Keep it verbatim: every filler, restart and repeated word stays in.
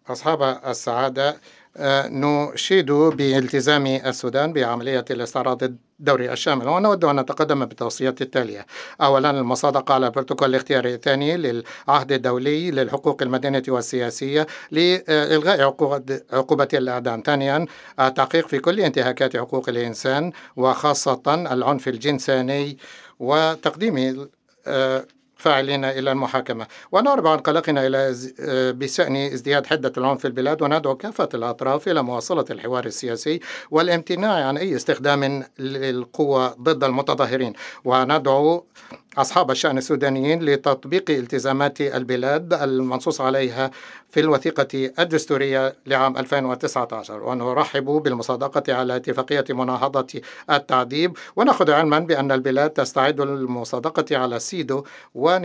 أصحاب السعادة، آه، نشيد بالتزام السودان بعملية الاستعراض الدوري الشامل، ونود أن نتقدم بالتوصيات التالية: أولا، المصادقة على البروتوكول الاختياري الثاني للعهد الدولي للحقوق المدنية والسياسية لإلغاء عقوبة عقوبة الإعدام. ثانيا، التحقيق في كل انتهاكات حقوق الإنسان وخاصة العنف الجنساني، وتقديم آه، فاعلين إلى المحاكمة. ونعرب عن قلقنا إلى ز- آه، بشأن ازدياد حدة العنف في البلاد، وندعو كافة الأطراف إلى مواصلة الحوار السياسي والامتناع عن أي استخدام للقوة ضد المتظاهرين. وندعو أصحاب الشأن السودانيين لتطبيق التزامات البلاد المنصوص عليها في الوثيقة الدستورية لعام ألفين وتسعة عشر، ونرحب بالمصادقة على اتفاقية مناهضة التعذيب، ونأخذ علما بأن البلاد تستعد للمصادقة على سيدو.